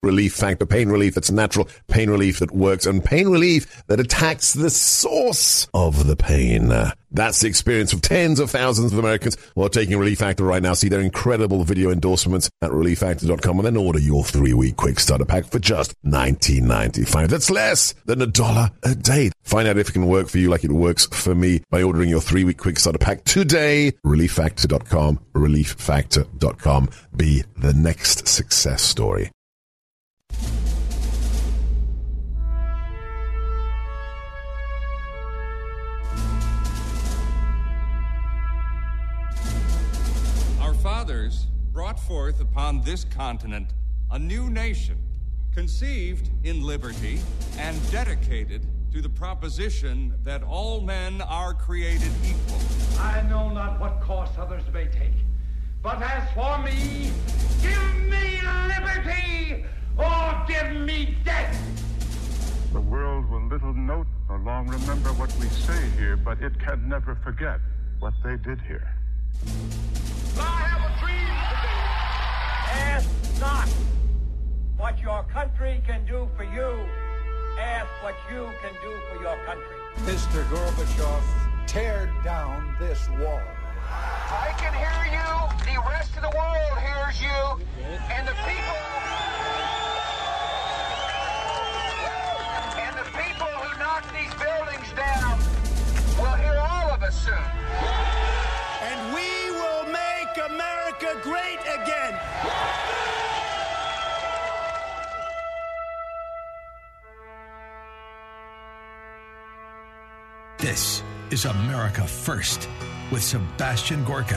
Relief Factor. Pain relief that's natural, pain relief that works, and pain relief that attacks the source of the pain. That's the experience of tens of thousands of Americans who are taking Relief Factor right now. See their incredible video endorsements at relieffactor.com and then order your 3-week quick starter pack for just $19.95. That's less than $1 a day. Find out if it can work for you like it works for me by ordering your 3-week quick starter pack today. relieffactor.com, relieffactor.com. Be the next success story. Fathers brought forth upon this continent a new nation, conceived in liberty and dedicated to the proposition that all men are created equal. I know not what course others may take, but as for me, give me liberty or give me death. The world will little note nor long remember what we say here, but it can never forget what they did here. I have a dream today. Ask not what your country can do for you. Ask what you can do for your country. Mr. Gorbachev, tear down this wall. I can hear you. The rest of the world hears you. And the people who knock these buildings down will hear all of us soon. And we will make America great again. This is America First with Sebastian Gorka.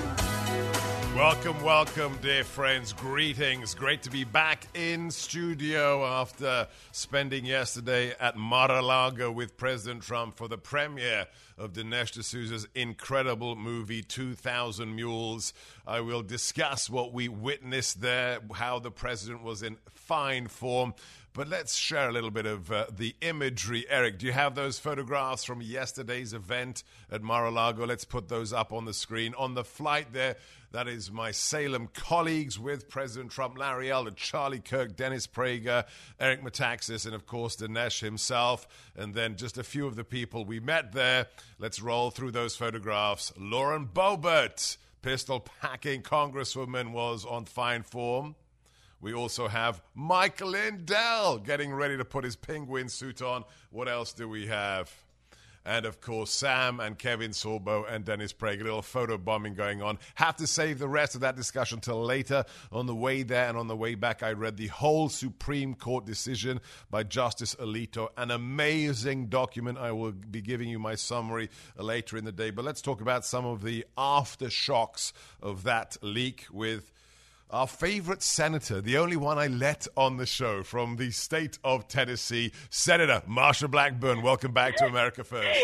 Welcome, dear friends. Greetings. Great to be back in studio after spending yesterday at Mar-a-Lago with President Trump for the premiere of Dinesh D'Souza's incredible movie, 2,000 Mules. I will discuss what we witnessed there, how the president was in fine form. But let's share a little bit of the imagery. Eric, do you have those photographs from yesterday's event at Mar-a-Lago? Let's put those up on the screen. On the flight there, that is my Salem colleagues with President Trump, Larry Elder, Charlie Kirk, Dennis Prager, Eric Metaxas, and of course Dinesh himself. And then just a few of the people we met there. Let's roll through those photographs. Lauren Boebert, pistol-packing congresswoman, was on fine form. We also have Mike Lindell getting ready to put his penguin suit on. What else do we have? And, of course, Sam and Kevin Sorbo and Dennis Prager. A little photo bombing going on. Have to save the rest of that discussion till later. On the way there and on the way back, I read the whole Supreme Court decision by Justice Alito. An amazing document. I will be giving you my summary later in the day. But let's talk about some of the aftershocks of that leak with our favorite senator, the only one I let on the show from the state of Tennessee, Senator Marsha Blackburn. Welcome back to America First.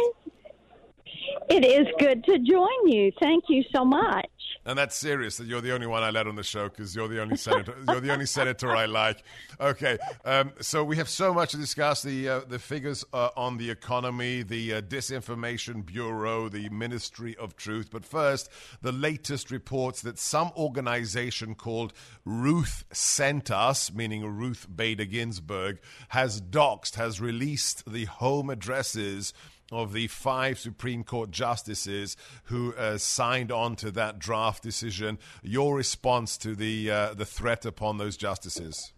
It is good to join you. Thank you so much. And that's serious that you're the only one I let on the show because you're the only senator. You're the only senator I like. Okay, so we have so much to discuss: the figures on the economy, the Disinformation Bureau, the Ministry of Truth. But first, the latest reports that some organization called Ruth Sent Us, meaning Ruth Bader Ginsburg, has released the home addresses of the 5 Supreme Court justices who signed on to that draft decision. Your response to the threat upon those justices?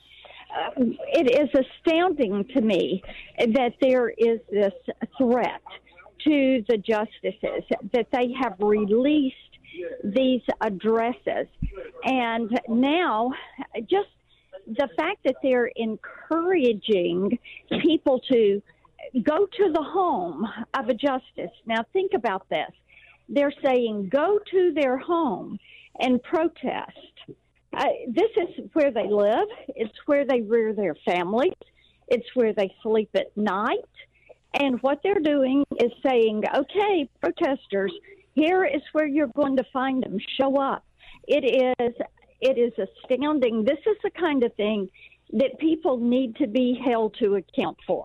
It is astounding to me that there is this threat to the justices, that they have released these addresses. And now, just the fact that they're encouraging people to go to the home of a justice. Now, think about this. They're saying go to their home and protest. This is where they live. It's where they rear their families. It's where they sleep at night. And what they're doing is saying, okay, protesters, here is where you're going to find them. Show up. It is astounding. This is the kind of thing that people need to be held to account for.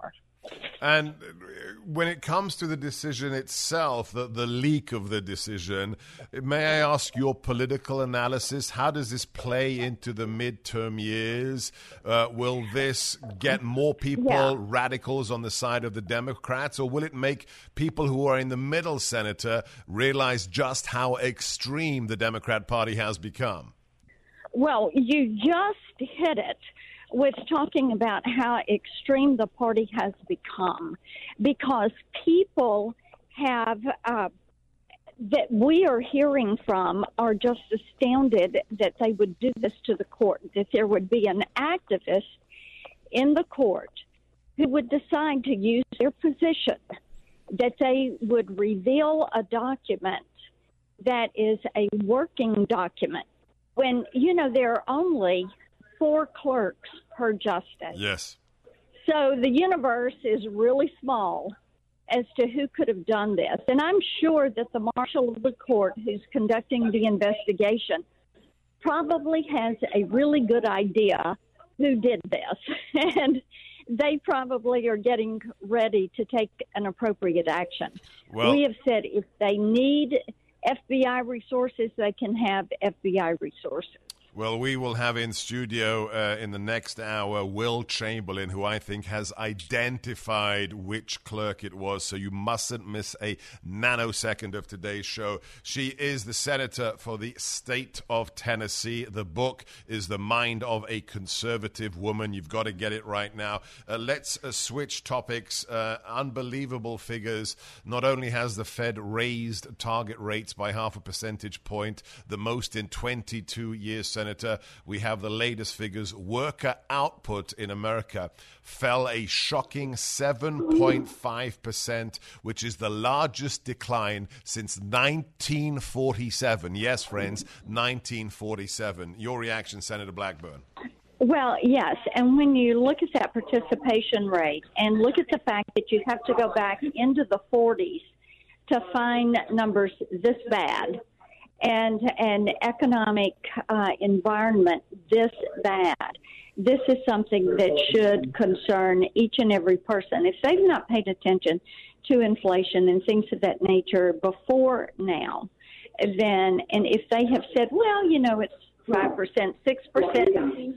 And when it comes to the decision itself, the leak of the decision, may I ask your political analysis? How does this play into the midterm years? Will this get more people, radicals on the side of the Democrats, or will it make people who are in the middle, Senator, realize just how extreme the Democrat Party has become? Well, you just hit it with talking about how extreme the party has become, because people have that we are hearing from are just astounded that they would do this to the court, that there would be an activist in the court who would decide to use their position, that they would reveal a document that is a working document when, there are only 4 clerks per justice. Yes. So the universe is really small as to who could have done this. And I'm sure that the marshal of the court who's conducting the investigation probably has a really good idea who did this. And they probably are getting ready to take an appropriate action. Well, we have said if they need FBI resources, they can have FBI resources. Well, we will have in studio in the next hour Will Chamberlain, who I think has identified which clerk it was, so you mustn't miss a nanosecond of today's show. She is the senator for the state of Tennessee. The book is The Mind of a Conservative Woman. You've got to get it right now. Let's switch topics. Unbelievable figures. Not only has the Fed raised target rates by 0.5 percentage point, the most in 22 years, Senator, we have the latest figures. Worker output in America fell a shocking 7.5%, which is the largest decline since 1947. Yes, friends, 1947. Your reaction, Senator Blackburn? Well, yes, and when you look at that participation rate and look at the fact that you have to go back into the 40s to find numbers this bad, and an economic environment this bad, this is something that should concern each and every person. If they've not paid attention to inflation and things of that nature before now, then, and if they have said, well, it's 5%, 6%, 7%,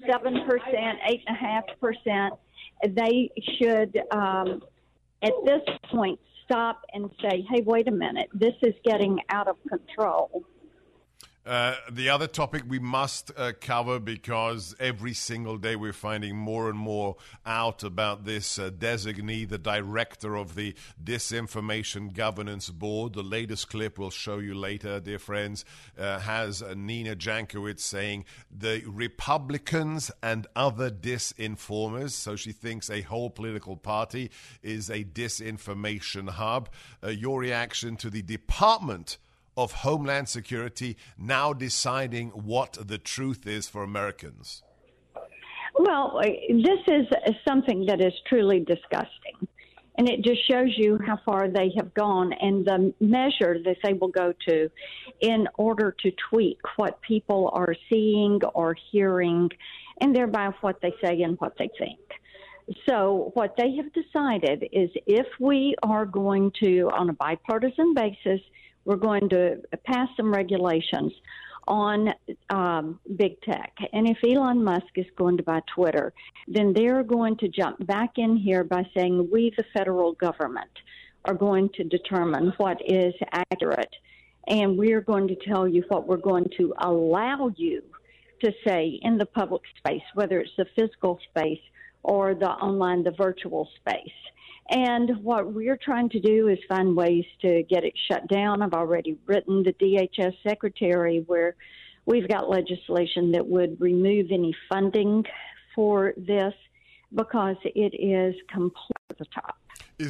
8.5%, they should, at this point, stop and say, hey, wait a minute, this is getting out of control. The other topic we must cover, because every single day we're finding more and more out about this designee, the director of the Disinformation Governance Board. The latest clip we'll show you later, dear friends, has Nina Jankowicz saying the Republicans and other disinformers, so she thinks a whole political party is a disinformation hub. Your reaction to the Department of Homeland Security now deciding what the truth is for Americans? Well, this is something that is truly disgusting. And it just shows you how far they have gone and the measure that they will go to in order to tweak what people are seeing or hearing, and thereby what they say and what they think. So what they have decided is if we are going to, on a bipartisan basis, we're going to pass some regulations on big tech. And if Elon Musk is going to buy Twitter, then they're going to jump back in here by saying we, the federal government, are going to determine what is accurate. And we're going to tell you what we're going to allow you to say in the public space, whether it's the physical space or the online, the virtual space. And what we're trying to do is find ways to get it shut down. I've already written the DHS secretary where we've got legislation that would remove any funding for this because it is completely at the top.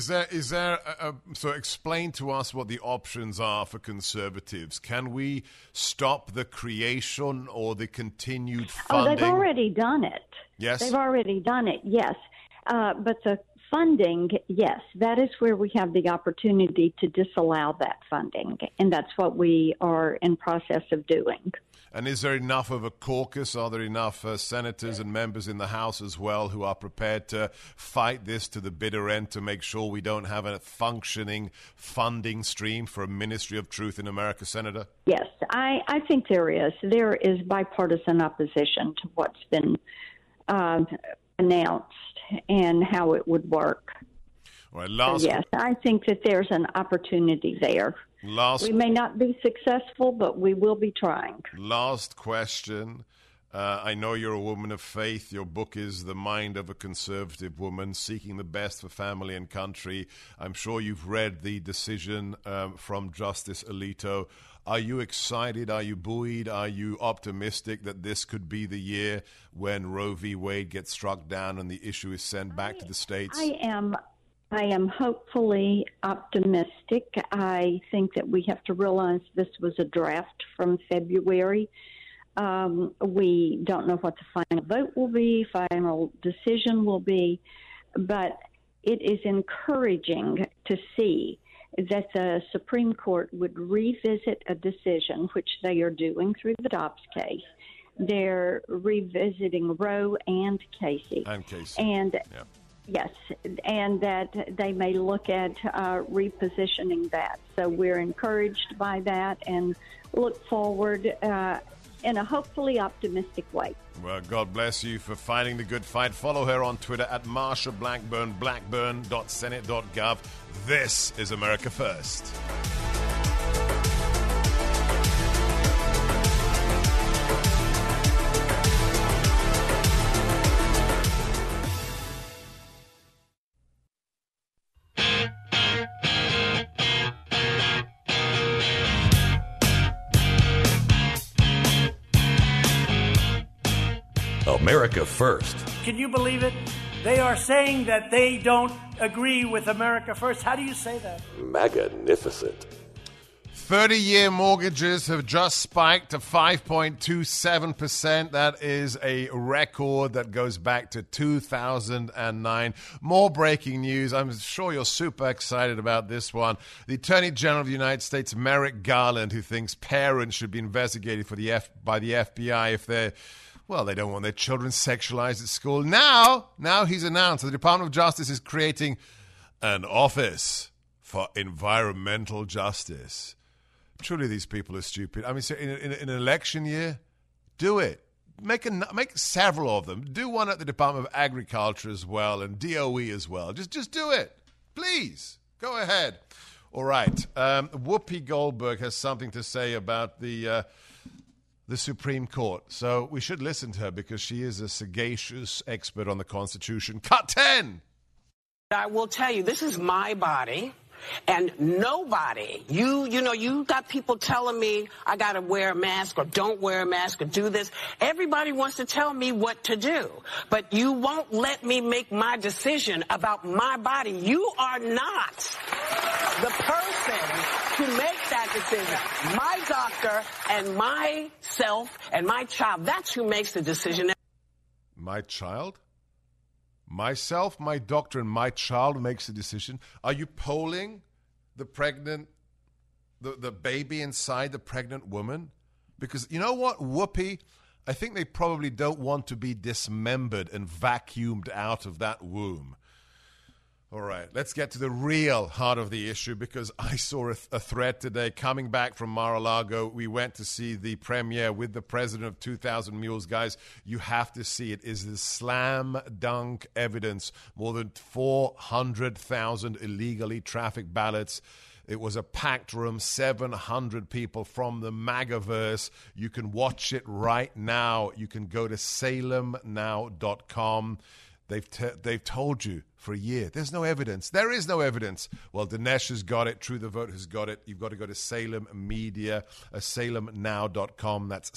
So explain to us what the options are for conservatives. Can we stop the creation or the continued funding? Oh, they've already done it. Yes? They've already done it, yes. But the funding, yes, that is where we have the opportunity to disallow that funding, and that's what we are in process of doing. And is there enough of a caucus? Are there enough senators and members in the House as well who are prepared to fight this to the bitter end to make sure we don't have a functioning funding stream for a Ministry of Truth in America, Senator? Yes, I think there is. There is bipartisan opposition to what's been announced and how it would work. All right, yes, I think that there's an opportunity there. We may not be successful, but we will be trying. Last question. I know you're a woman of faith. Your book is The Mind of a Conservative Woman, Seeking the Best for Family and Country. I'm sure you've read the decision from Justice Alito. Are you excited? Are you buoyed? Are you optimistic that this could be the year when Roe v. Wade gets struck down and the issue is sent back to the states? I am hopefully optimistic. I think that we have to realize this was a draft from February. We don't know what the final vote will be, final decision will be, but it is encouraging to see that the Supreme Court would revisit a decision, which they are doing through the Dobbs case. They're revisiting Roe and Casey. Yes, and that they may look at repositioning that. So we're encouraged by that and look forward in a hopefully optimistic way. Well, God bless you for fighting the good fight. Follow her on Twitter at Marsha Blackburn, blackburn.senate.gov. This is America First. America First. Can you believe it? They are saying that they don't agree with America First. How do you say that? Magnificent. 30-year mortgages have just spiked to 5.27%. That is a record that goes back to 2009. More breaking news. I'm sure you're super excited about this one. The Attorney General of the United States, Merrick Garland, who thinks parents should be investigated by the FBI if they don't want their children sexualized at school. Now he's announced the Department of Justice is creating an office for environmental justice. Truly, these people are stupid. I mean, so in an election year, do it. Make several of them. Do one at the Department of Agriculture as well and DOE as well. Just do it. Please. Go ahead. All right. Whoopi Goldberg has something to say about the Supreme Court. So we should listen to her because she is a sagacious expert on the Constitution. Cut 10! I will tell you, this is my body. And nobody, you got people telling me I got to wear a mask or don't wear a mask or do this. Everybody wants to tell me what to do. But you won't let me make my decision about my body. You are not the person to make that decision. My doctor and myself and my child, that's who makes the decision. My child? Myself, my doctor, and my child makes the decision. Are you polling the pregnant, the baby inside the pregnant woman? Because you know what, Whoopi? I think they probably don't want to be dismembered and vacuumed out of that womb. All right, let's get to the real heart of the issue because I saw a thread today coming back from Mar-a-Lago. We went to see the premiere with the president of 2,000 Mules. Guys, you have to see it. It is the slam dunk evidence. More than 400,000 illegally trafficked ballots. It was a packed room, 700 people from the MAGAverse. You can watch it right now. You can go to salemnow.com. They've told you for a year. There's no evidence. There is no evidence. Well, Dinesh has got it. True the Vote has got it. You've got to go to Salem Media, salemnow.com. That's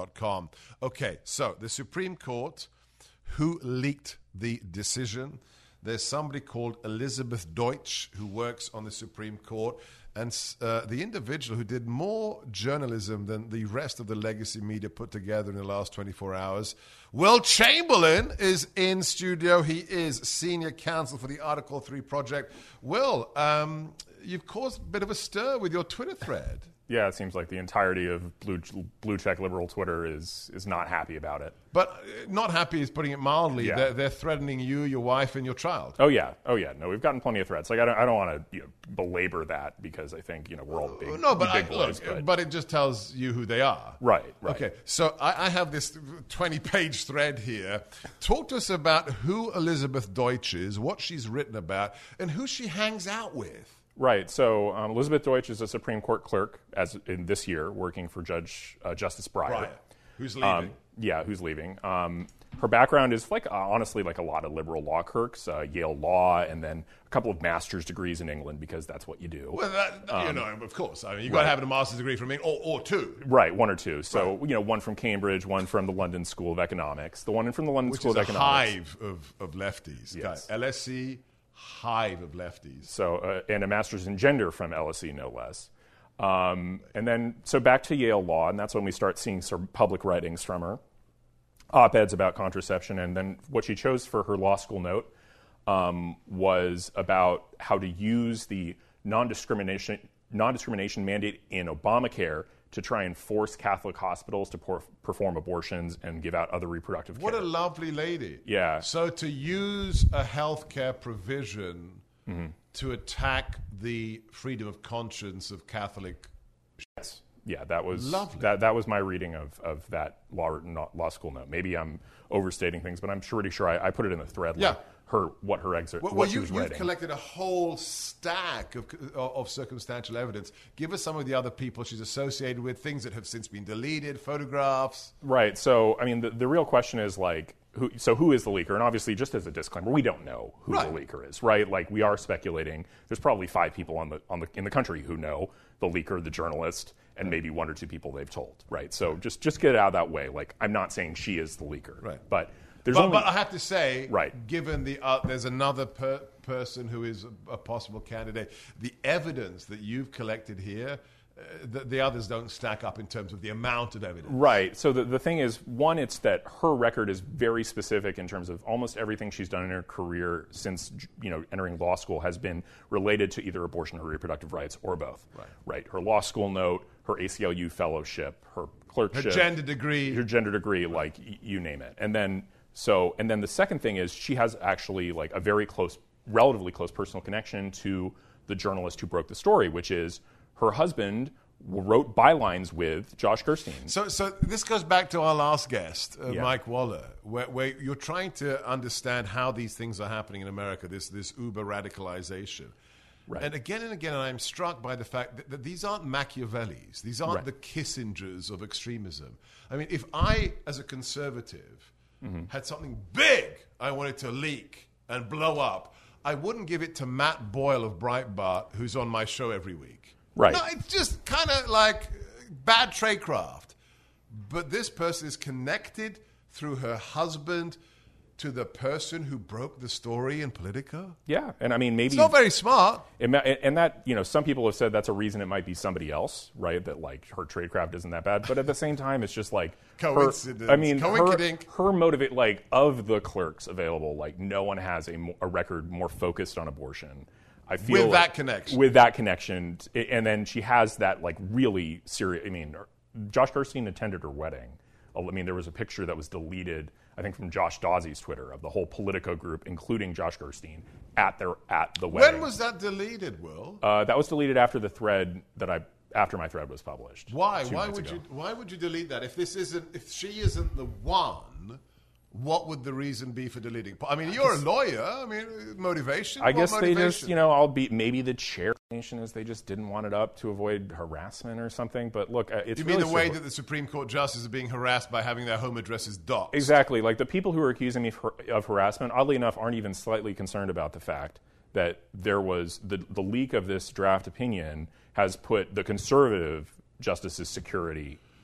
salemnow.com. Okay, so the Supreme Court, who leaked the decision? there's somebody called Elizabeth Deutsch who works on the Supreme Court. And the individual who did more journalism than the rest of the legacy media put together in the last 24 hours, Will Chamberlain, is in studio. He is senior counsel for the Article 3 project. Will, you've caused a bit of a stir with your Twitter thread. Yeah, it seems like the entirety of blue check liberal Twitter is not happy about it. But not happy is putting it mildly. Yeah. They're threatening you, your wife, and your child. Oh yeah. No, we've gotten plenty of threats. Like I don't want to belabor that because I think we're all big. Big boys, but it just tells you who they are. Right. Okay. So I have this 20-page thread here. Talk to us about who Elizabeth Deutsch is, what she's written about, and who she hangs out with. Right. So Elizabeth Deutsch is a Supreme Court clerk as in this year, working for Justice Breyer. Who's leaving? Who's leaving. Her background is honestly like a lot of liberal law clerks, Yale Law, and then a couple of master's degrees in England because that's what you do. Well, of course. I mean, you've got to have a master's degree from England, or two. Right, one or two. So, one from Cambridge, one from the London School of Economics. The one from the London School of Economics. Which is a hive of lefties. Yes. LSE, hive of lefties. So, and a master's in gender from LSE, no less. And then, so back to Yale Law, and that's when we start seeing sort of public writings from her, op-eds about contraception, and then what she chose for her law school note was about how to use the non-discrimination mandate in Obamacare to try and force Catholic hospitals to perform abortions and give out other reproductive care. What a lovely lady. Yeah. So to use a healthcare provision to attack the freedom of conscience of Catholic... Yes. Yeah, that was lovely. That was my reading of that law school note. Maybe I'm overstating things, but I'm pretty sure I put it in the thread. Yeah. What her excerpt. Well, she was writing. You've collected a whole stack of circumstantial evidence. Give us some of the other people she's associated with, things that have since been deleted, photographs. Right. So, I mean, the real question is who is the leaker? And obviously, just as a disclaimer, we don't know who the leaker is, right? Like, we are speculating. There's probably 5 people in the country who know the leaker, the journalist, and maybe 1 or 2 people they've told, right? So just get it out of that way. Like, I'm not saying she is the leaker, right? But I have to say, right. Given there's another person who is a possible candidate, the evidence that you've collected here, the others don't stack up in terms of the amount of evidence. Right. So the thing is, one, it's that her record is very specific in terms of almost everything she's done in her career since entering law school has been related to either abortion or reproductive rights or both. Right. Her law school note, her ACLU fellowship, her clerkship, her gender degree, like you name it. And then the second thing is she has actually like a very relatively close personal connection to the journalist who broke the story, which is her husband wrote bylines with Josh Gerstein. So this goes back to our last guest, Mike Waller, where you're trying to understand how these things are happening in America, this uber radicalization. Right. And again, I'm struck by the fact that these aren't Machiavellis. These aren't the Kissingers of extremism. I mean, if I, as a conservative, had something big I wanted to leak and blow up, I wouldn't give it to Matt Boyle of Breitbart, who's on my show every week. Right. No, it's just kind of like bad tradecraft. But this person is connected through her husband to the person who broke the story in Politico? Yeah, and I mean, maybe... It's not very smart. And that, some people have said that's a reason it might be somebody else, right? That, like, her tradecraft isn't that bad. But at the same time, it's just, like... Coincidence. Her motivate, like, of the clerks available, like, no one has a record more focused on abortion. I feel with that connection. With that connection. And then she has that, like, really serious... I mean, Josh Gerstein attended her wedding. I mean, there was a picture that was deleted, I think, from Josh Dawsey's Twitter of the whole Politico group, including Josh Gerstein, at the wedding. When was that deleted, Will? That was deleted after the thread after my thread was published. Why? Why would you delete that? If she isn't the one, what would the reason be for deleting? I mean, you're a lawyer. I mean, motivation. I guess they just, maybe the chair nation is they just didn't want it up to avoid harassment or something. But look, it's you mean the way that the Supreme Court justices are being harassed by having their home addresses doxed? Exactly. Like the people who are accusing me of harassment, oddly enough, aren't even slightly concerned about the fact that there was the leak of this draft opinion has put the conservative justices' security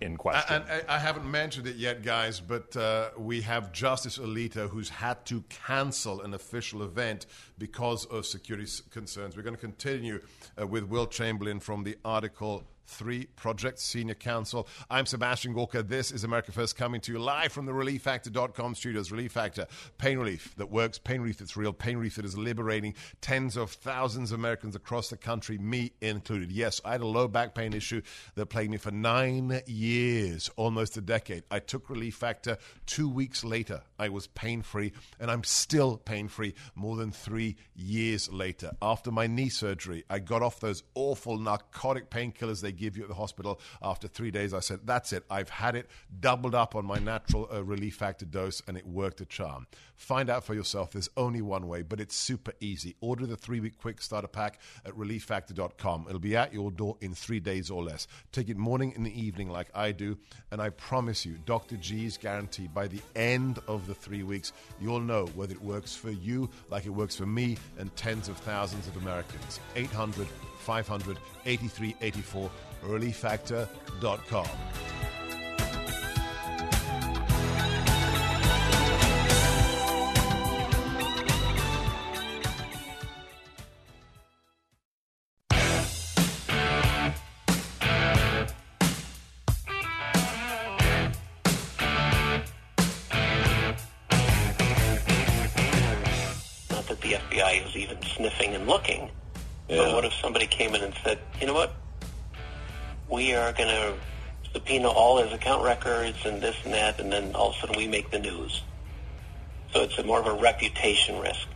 in question. And I haven't mentioned it yet, guys, but we have Justice Alito, who's had to cancel an official event because of security concerns. We're going to continue with Will Chamberlain from the Article 3 Project Senior Counsel. I'm Sebastian Gorka. This is America First, coming to you live from the ReliefFactor.com studios. Relief Factor, pain relief that works, pain relief that's real, pain relief that is liberating tens of thousands of Americans across the country, me included. Yes, I had a low back pain issue that plagued me for 9 years, almost a decade. I took Relief Factor. 2 weeks later, I was pain-free, and I'm still pain-free more than 3 years later. After my knee surgery, I got off those awful narcotic painkillers they give you at the hospital. After 3 days, I said, that's it. I've had it, doubled up on my natural Relief Factor dose, and it worked a charm. Find out for yourself. There's only one way, but it's super easy. Order the 3-week quick starter pack at ReliefFactor.com. It'll be at your door in 3 days or less. Take it morning and evening like I do, and I promise you, Dr. G's guarantee, by the end of the 3 weeks, you'll know whether it works for you like it works for me and tens of thousands of Americans. 800-500-8384, ReliefFactor.com. Is even sniffing and looking. Yeah. But what if somebody came in and said, you know what, we are going to subpoena all his account records and this and that, and then all of a sudden we make the news. So it's more of a reputation risk.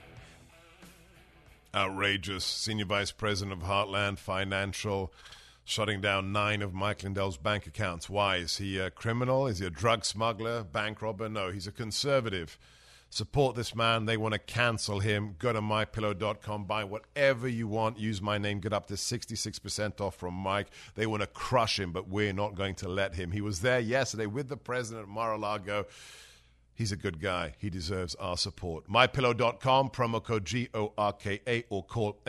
Outrageous. Senior Vice President of Heartland Financial shutting down 9 of Mike Lindell's bank accounts. Why? Is he a criminal? Is he a drug smuggler, bank robber? No, he's a conservative. Support this man. They want to cancel him. Go to MyPillow.com. Buy whatever you want. Use my name. Get up to 66% off from Mike. They want to crush him, but we're not going to let him. He was there yesterday with the president at Mar-a-Lago. He's a good guy. He deserves our support. MyPillow.com, promo code GORKA, or call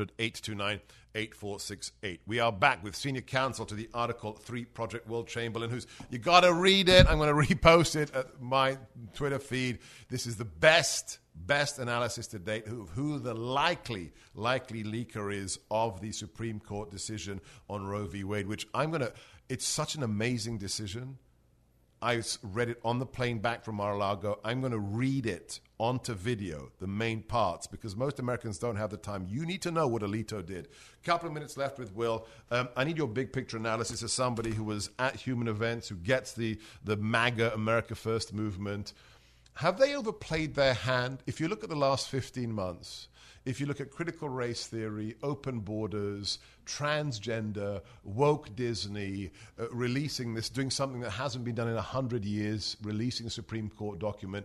800-829-8468. We are back with senior counsel to the Article 3 Project, Will Chamberlain, who's, you got to read it. I'm going to repost it at my Twitter feed. This is the best analysis to date of who the likely leaker is of the Supreme Court decision on Roe v. Wade, which it's such an amazing decision. I read it on the plane back from Mar-a-Lago. I'm going to read it onto video, the main parts, because most Americans don't have the time. You need to know what Alito did. A couple of minutes left with Will. I need your big picture analysis as somebody who was at human events, who gets the MAGA America First movement. Have they overplayed their hand? If you look at the last 15 months, if you look at critical race theory, open borders, transgender, woke Disney, releasing this, doing something that hasn't been done in 100 years, releasing a Supreme Court document,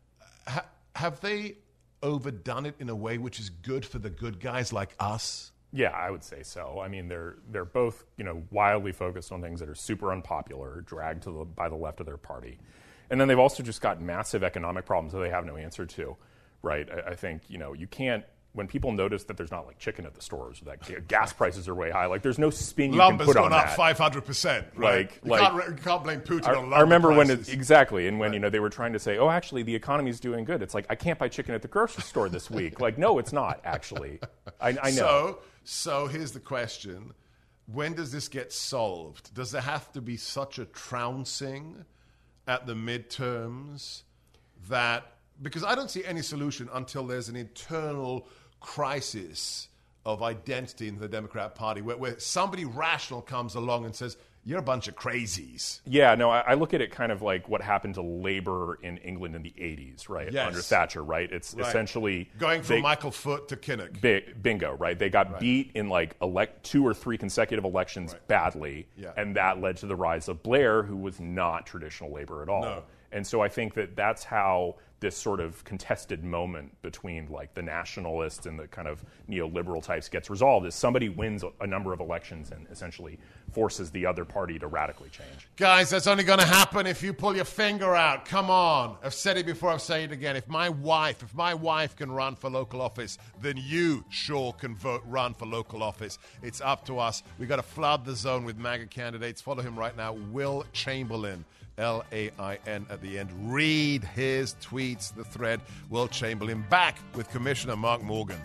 have they overdone it in a way which is good for the good guys like us? Yeah, I would say so. I mean, they're both, wildly focused on things that are super unpopular, dragged by the left of their party. And then they've also just got massive economic problems that they have no answer to, right? I think, you can't, when people notice that there's not like chicken at the stores, that gas prices are way high, like there's no spin you can put on that. Lumber's gone up 500%, right? You can't blame Putin on lumber I remember prices. when they were trying to say, oh, actually, the economy's doing good. It's like, I can't buy chicken at the grocery store this week. Like, no, it's not, actually. I know. So here's the question. When does this get solved? Does there have to be such a trouncing at the midterms that, because I don't see any solution until there's an internal crisis of identity in the Democrat Party where somebody rational comes along and says, you're a bunch of crazies. Yeah, no, I look at it kind of like what happened to labor in England in the 80s, right? Yes. Under Thatcher, right? It's essentially going from Michael Foot to Kinnock. Bingo, right? They got beat in like 2 or 3 consecutive elections badly, and that led to the rise of Blair, who was not traditional labor at all. No. And so I think that's how this sort of contested moment between like the nationalists and the kind of neoliberal types gets resolved is somebody wins a number of elections and essentially forces the other party to radically change. Guys, that's only going to happen if you pull your finger out. Come on. I've said it before, I'll say it again. If my wife can run for local office, then you sure can run for local office. It's up to us. We've got to flood the zone with MAGA candidates. Follow him right now, Will Chamberlain. L-A-I-N at the end. Read his tweets, the thread. Will Chamberlain back with Commissioner Mark Morgan.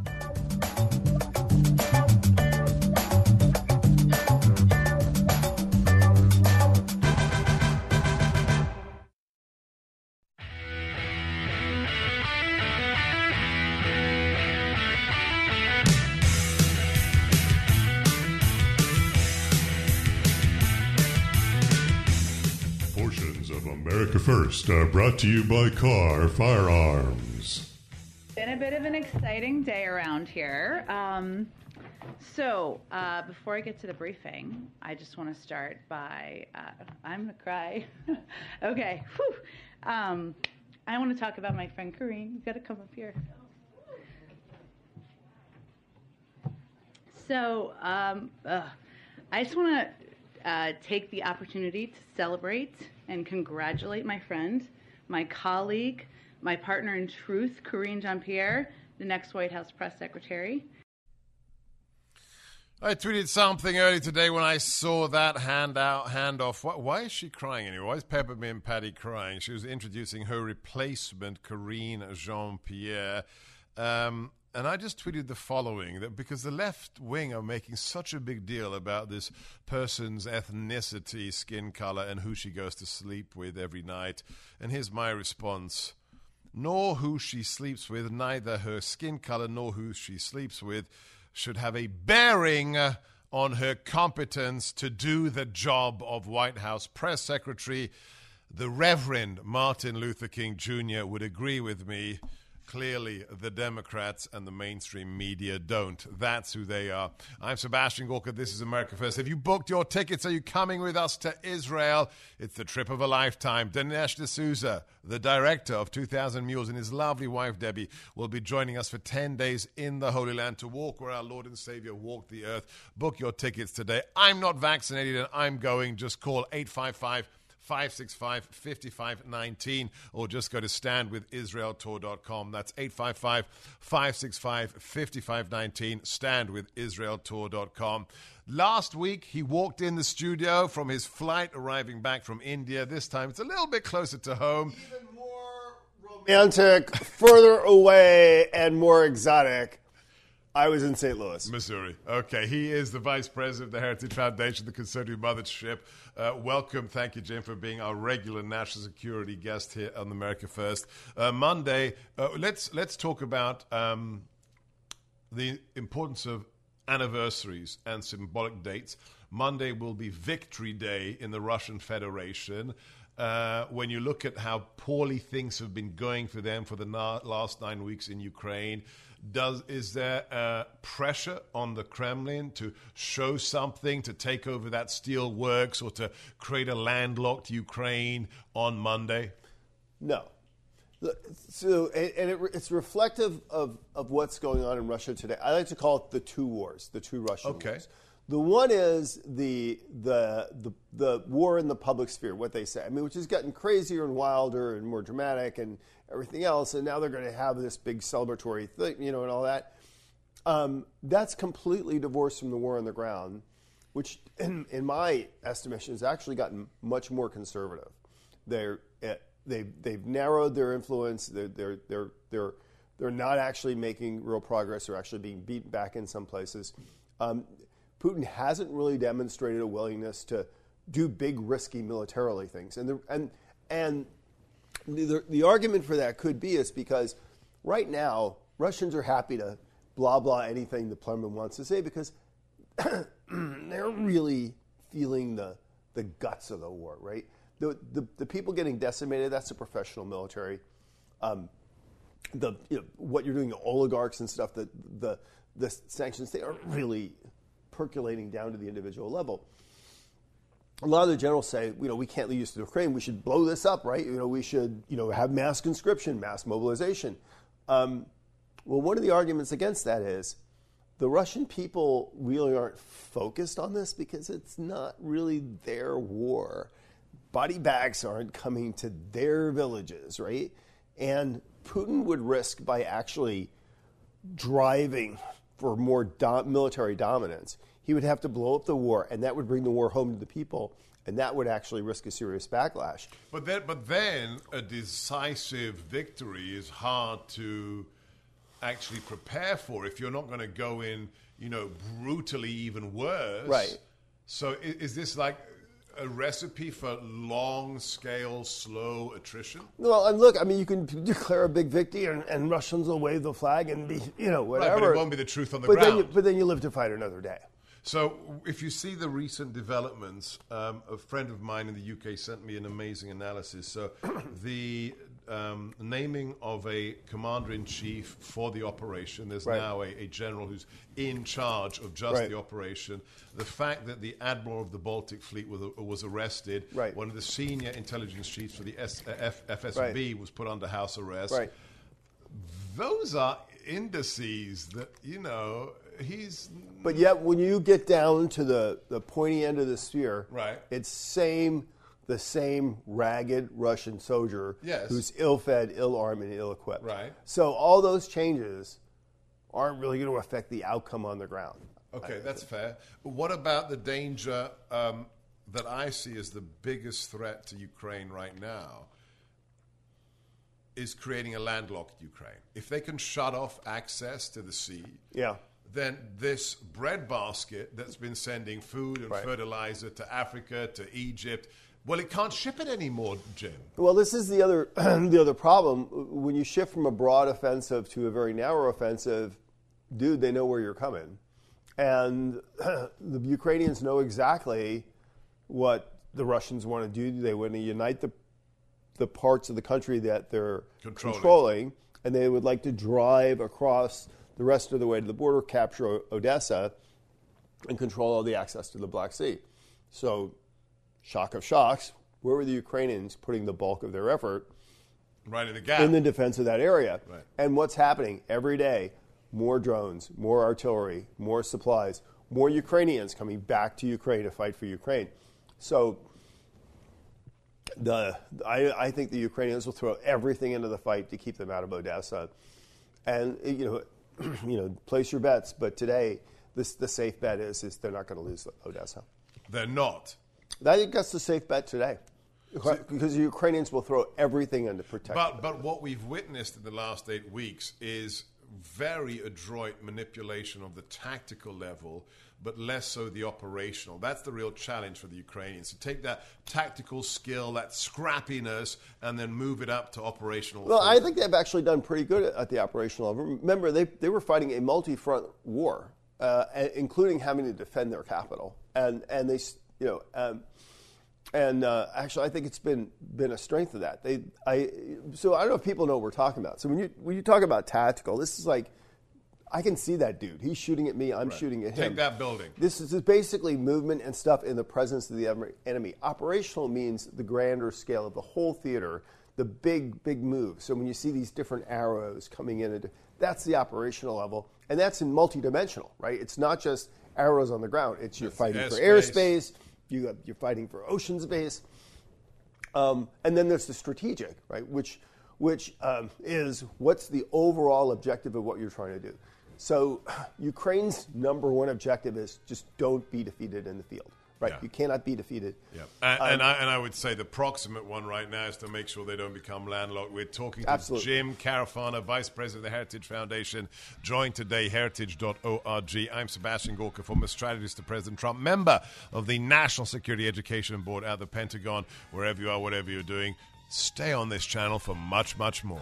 America First, brought to you by Carr Firearms. Been a bit of an exciting day around here. So before I get to the briefing, I just want to start by, I'm going to cry. Okay. Whew. I want to talk about my friend Karine. You've got to come up here. So I just want to take the opportunity to celebrate and congratulate my friend, my colleague, my partner in truth, Karine Jean-Pierre, the next White House press secretary. I tweeted something earlier today when I saw that handoff. Why is she crying anyway? Why is Peppermint Patty crying? She was introducing her replacement, Karine Jean-Pierre. And I just tweeted the following, that because the left wing are making such a big deal about this person's ethnicity, skin color, and who she goes to sleep with every night. And here's my response. Nor who she sleeps with, neither her skin color nor who she sleeps with, should have a bearing on her competence to do the job of White House press secretary. The Reverend Martin Luther King Jr. would agree with me. Clearly, the Democrats and the mainstream media don't. That's who they are. I'm Sebastian Gorka. This is America First. Have you booked your tickets? Are you coming with us to Israel? It's the trip of a lifetime. Dinesh D'Souza, the director of 2,000 Mules, and his lovely wife, Debbie, will be joining us for 10 days in the Holy Land to walk where our Lord and Savior walked the earth. Book your tickets today. I'm not vaccinated and I'm going. Just call 855-565-5519 or just go to standwithisraeltour.com. That's 855-565-5519, standwithisraeltour.com. Last week, he walked in the studio from his flight arriving back from India. This time, it's a little bit closer to home. Even more romantic, further away, and more exotic. I was in St. Louis, Missouri. Okay, he is the vice president of the Heritage Foundation, the Conservative Mothership. Welcome. Thank you, Jim, for being our regular national security guest here on America First. Monday, let's talk about the importance of anniversaries and symbolic dates. Monday will be Victory Day in the Russian Federation. When you look at how poorly things have been going for them for the last 9 weeks in Ukraine, is there pressure on the Kremlin to show something, to take over that steel works, or to create a landlocked Ukraine on Monday? No. So, it's reflective of what's going on in Russia today. I like to call it the two wars, the two Russian wars. The one is the war in the public sphere, what they say. I mean, which has gotten crazier and wilder and more dramatic and everything else. And now they're going to have this big celebratory thing, and all that. That's completely divorced from the war on the ground, which, in my estimation, has actually gotten much more conservative. They've narrowed their influence. They're not actually making real progress. They're actually being beaten back in some places. Putin hasn't really demonstrated a willingness to do big, risky militarily things, and the argument for that could be is because right now Russians are happy to blah blah anything the Kremlin wants to say because they're really feeling the guts of the war, right? The people getting decimated, that's the professional military. What you're doing to oligarchs and stuff, the sanctions, they aren't really percolating down to the individual level. a lot of the generals say, we can't leave this to Ukraine. We should blow this up, right? We should, have mass conscription, mass mobilization. Well, one of the arguments against that is the Russian people really aren't focused on this because it's not really their war. Body bags aren't coming to their villages, right? And Putin would risk by actually driving for more military dominance. He would have to blow up the war, and that would bring the war home to the people, and that would actually risk a serious backlash. But then a decisive victory is hard to actually prepare for if you're not going to go in, brutally even worse. Right. So is this like a recipe for long-scale, slow attrition? Well, and look, you can declare a big victory and Russians will wave the flag and be, whatever. Right, but it won't be the truth on the ground. But then you live to fight another day. So if you see the recent developments, a friend of mine in the UK sent me an amazing analysis. So the naming of a commander-in-chief for the operation, there's now a general who's in charge of just the operation. The fact that the admiral of the Baltic Fleet was arrested, one of the senior intelligence chiefs for the FSB was put under house arrest. Right. Those are indices that, he's... But yet, when you get down to the pointy end of the spear, it's the same ragged Russian soldier who's ill-fed, ill-armed, and ill-equipped. Right. So all those changes aren't really going to affect the outcome on the ground. Okay, that's fair. What about the danger that I see as the biggest threat to Ukraine right now is creating a landlocked Ukraine? If they can shut off access to the sea, then this breadbasket that's been sending food and fertilizer to Africa, to Egypt, well, it can't ship it anymore, Jim. Well, this is the other problem. When you shift from a broad offensive to a very narrow offensive, dude, they know where you're coming. And the Ukrainians know exactly what the Russians want to do. They want to unite the parts of the country that they're controlling, and they would like to drive across the rest of the way to the border, capture Odessa, and control all the access to the Black Sea. So, shock of shocks, where were the Ukrainians putting the bulk of their effort? Right in the gap. In the defense of that area. Right. And what's happening every day? More drones, more artillery, more supplies, more Ukrainians coming back to Ukraine to fight for Ukraine. So I think the Ukrainians will throw everything into the fight to keep them out of Odessa. And, place your bets. But today, the safe bet is they're not going to lose Odessa. They're not. I think that's the safe bet today. Because the Ukrainians will throw everything into protection. But what we've witnessed in the last 8 weeks is very adroit manipulation of the tactical level, but less so the operational. That's the real challenge for the Ukrainians, to take that tactical skill, that scrappiness, and then move it up to operational. Well, I think they've actually done pretty good at the operational level. Remember, they were fighting a multi-front war, including having to defend their capital. And they, actually, I think it's been a strength of that. So I don't know if people know what we're talking about. So when you talk about tactical, this is like, I can see that dude. He's shooting at me. I'm shooting at him. Take that building. This is basically movement and stuff in the presence of the enemy. Operational means the grander scale of the whole theater, the big move. So when you see these different arrows coming in, that's the operational level, and that's in multidimensional, right? It's not just arrows on the ground. It's you're fighting for airspace. You're fighting for ocean space, and then there's the strategic, right? Which is what's the overall objective of what you're trying to do. So Ukraine's number one objective is just don't be defeated in the field, right? Yeah. You cannot be defeated. Yeah, and I would say the proximate one right now is to make sure they don't become landlocked. We're talking to Jim Carafano, Vice President of the Heritage Foundation. Join today, heritage.org. I'm Sebastian Gorka, former strategist to President Trump, member of the National Security Education Board at the Pentagon. Wherever you are, whatever you're doing, stay on this channel for much, much more.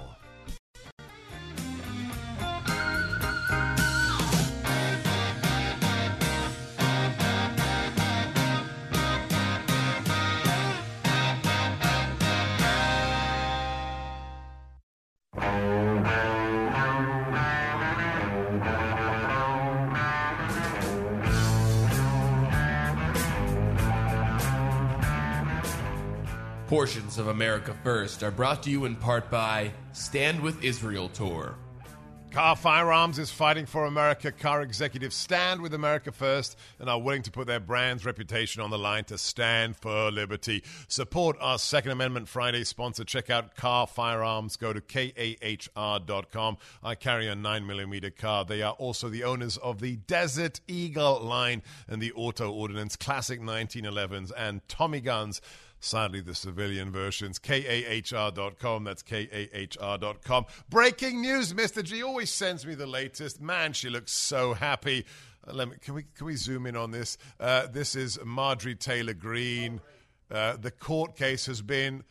Portions of America First are brought to you in part by Stand With Israel Tour. Car Firearms is fighting for America. Car executives stand with America first and are willing to put their brand's reputation on the line to stand for liberty. Support our Second Amendment Friday sponsor. Check out Car Firearms. Go to KAHR.com. I carry a 9mm car. They are also the owners of the Desert Eagle line and the Auto Ordnance Classic 1911s and Tommy guns. Sadly, the civilian versions. KAHR.com. That's KAHR.com. Breaking news. Mr. G always sends me the latest. Man, she looks so happy. Can we zoom in on this? This is Marjorie Taylor Greene. The court case has been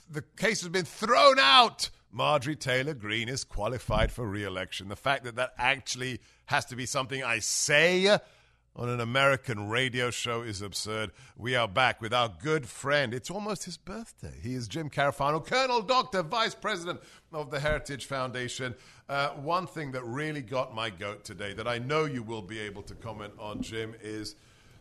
thrown out. Marjorie Taylor Greene is qualified for re-election. The fact that actually has to be something I say on an American radio show is absurd. We are back with our good friend. It's almost his birthday. He is Jim Carafano, Colonel Doctor, Vice President of the Heritage Foundation. One thing that really got my goat today that I know you will be able to comment on, Jim, is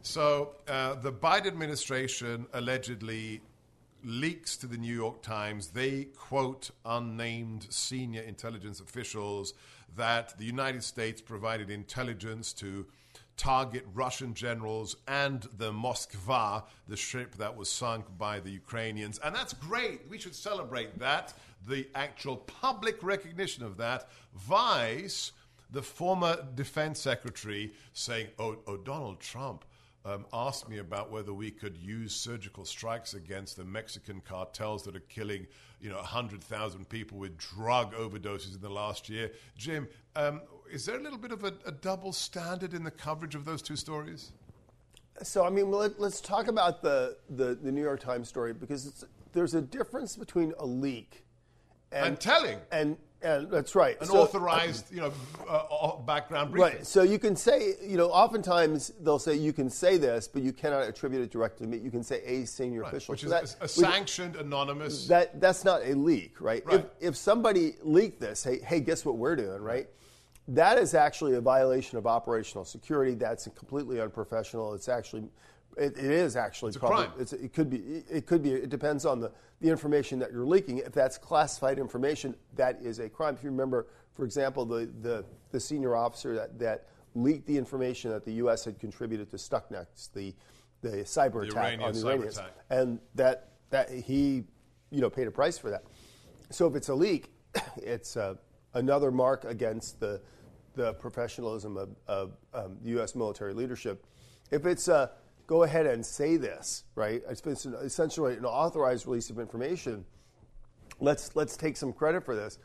the Biden administration allegedly leaks to the New York Times. They quote unnamed senior intelligence officials that the United States provided intelligence to target Russian generals and the Moskva, the ship that was sunk by the Ukrainians. And that's great. We should celebrate that, the actual public recognition of that. Vice, the former defense secretary, saying, oh, Donald Trump asked me about whether we could use surgical strikes against the Mexican cartels that are killing 100,000 people with drug overdoses in the last year. Jim, is there a little bit of a double standard in the coverage of those two stories? So, I mean, let's talk about the New York Times story, because there's a difference between a leak and telling. And that's right. An authorized, background briefing. Right. So you can say, oftentimes they'll say you can say this, but you cannot attribute it directly to me. You can say a senior official. Which is a sanctioned, anonymous. That's not a leak, right? Right. If somebody leaked this, hey, guess what we're doing, right? That is actually a violation of operational security. That's completely unprofessional. It's actually, it is actually a crime. It could be. It depends on the information that you're leaking. If that's classified information, that is a crime. If you remember, for example, the senior officer that leaked the information that the U.S. had contributed to Stuxnet, the cyber attack on the Iranians, and that he paid a price for that. So if it's a leak, it's another mark against the professionalism of U.S. military leadership. If it's go ahead and say this, right? It's essentially an authorized release of information. Let's take some credit for this.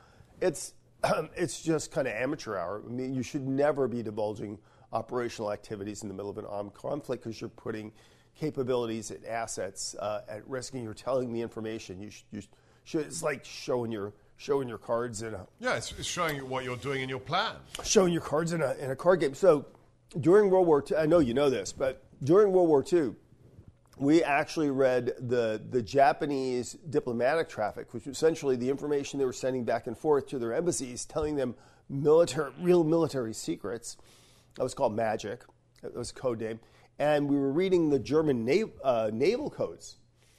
It's just kind of amateur hour. I mean, you should never be divulging operational activities in the middle of an armed conflict, because you're putting capabilities and assets at risk, and you're telling the information. You should. It's like showing your cards in a... Yeah, it's showing you what you're doing in your plan. Showing your cards in a card game. So during World War II, I know you know this, but during World War II, we actually read the Japanese diplomatic traffic, which was essentially the information they were sending back and forth to their embassies, telling them real military secrets. That was called Magic. That was a code name. And we were reading the German naval codes,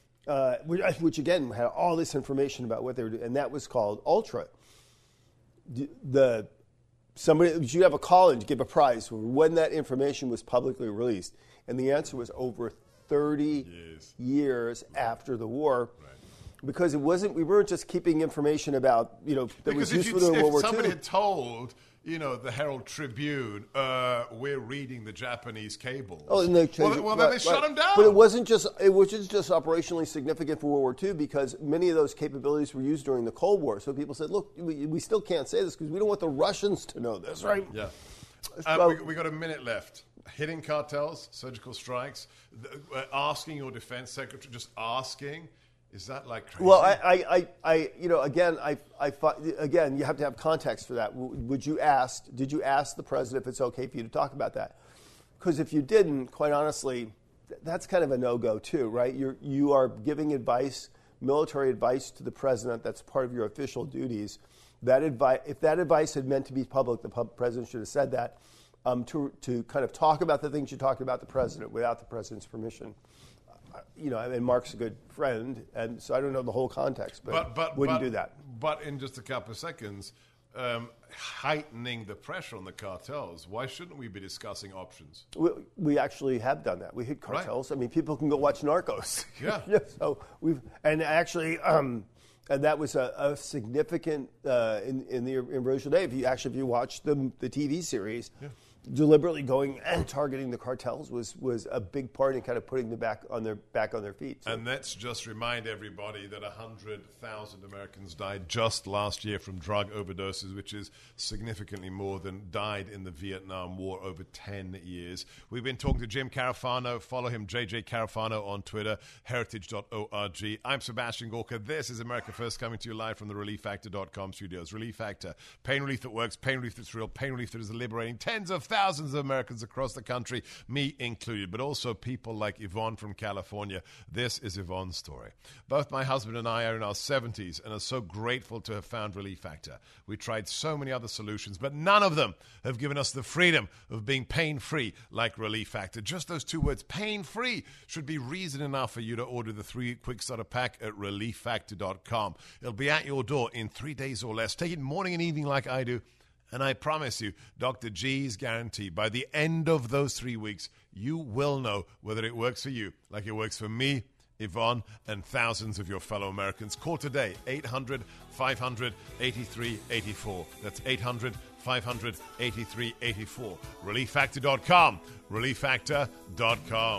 which again had all this information about what they were doing, and that was called Ultra. You have a call in to give a prize when that information was publicly released, and the answer was over 30 years after the war. Right. Because we weren't just keeping information about that was useful in World War II. If somebody had told the Herald Tribune, we're reading the Japanese cables. Oh, and they changed then they shut them down. But it wasn't just operationally significant for World War II, because many of those capabilities were used during the Cold War. So people said, look, we still can't say this because we don't want the Russians to know this, right? Yeah. We got a minute left. Hitting cartels, surgical strikes, asking your defense secretary, just asking. Is that like crazy? Well, again, you have to have context for that. Did you ask the president if it's okay for you to talk about that? Because if you didn't, quite honestly, that's kind of a no-go too, right? You are giving advice, military advice to the president. That's part of your official duties. If that advice had meant to be public, the president should have said that. To kind of talk about the things you talked about the president without the president's permission, and Mark's a good friend, and so I don't know the whole context, but wouldn't do that. But in just a couple of seconds, heightening the pressure on the cartels, why shouldn't we be discussing options? We actually have done that. We hit cartels. Right. I mean, people can go watch Narcos. Yeah. So and that was a significant in the erosion day. If you watch the TV series, deliberately going and targeting the cartels was a big part in kind of putting them back on their feet. So. And let's just remind everybody that 100,000 Americans died just last year from drug overdoses, which is significantly more than died in the Vietnam War over 10 years. We've been talking to Jim Carafano. Follow him, JJ Carafano, on Twitter, heritage.org. I'm Sebastian Gorka. This is America First, coming to you live from the ReliefFactor.com studios. Relief Factor, pain relief that works, pain relief that's real, pain relief that is liberating tens of thousands of Americans across the country, me included, but also people like Yvonne from California. This is Yvonne's story. Both my husband and I are in our 70s and are so grateful to have found Relief Factor. We tried so many other solutions, but none of them have given us the freedom of being pain-free like Relief Factor. Just those two words, pain-free, should be reason enough for you to order the 3 quick starter pack at ReliefFactor.com. It'll be at your door in 3 days or less. Take it morning and evening like I do. And I promise you, Dr. G's guarantee, by the end of those 3 weeks, you will know whether it works for you like it works for me, Yvonne, and thousands of your fellow Americans. Call today, 800-500-8384. That's 800-500-8384. ReliefFactor.com. ReliefFactor.com.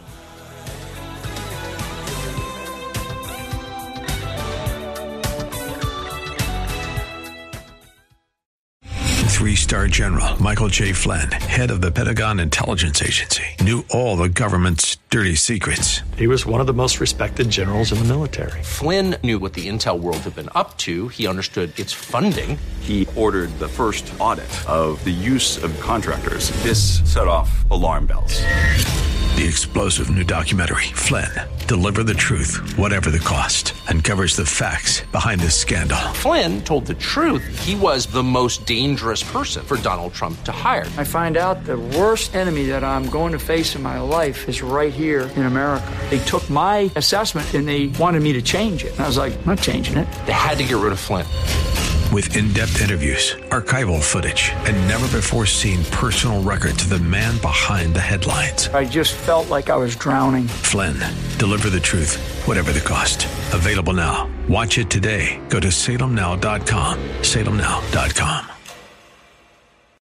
Three-star General Michael J. Flynn, head of the Pentagon Intelligence Agency, knew all the government's dirty secrets. He was one of the most respected generals in the military. Flynn knew what the intel world had been up to. He understood its funding. He ordered the first audit of the use of contractors. This set off alarm bells. The explosive new documentary, Flynn, Deliver the Truth, Whatever the Cost, uncovers the facts behind this scandal. Flynn told the truth. He was the most dangerous person for Donald Trump to hire. I find out the worst enemy that I'm going to face in my life is right here in America. They took my assessment and they wanted me to change it. And I was like, I'm not changing it. They had to get rid of Flynn. With in-depth interviews, archival footage, and never-before-seen personal records of the man behind the headlines. I just felt like I was drowning. Flynn, Deliver the Truth, Whatever the Cost. Available now. Watch it today. Go to salemnow.com. salemnow.com.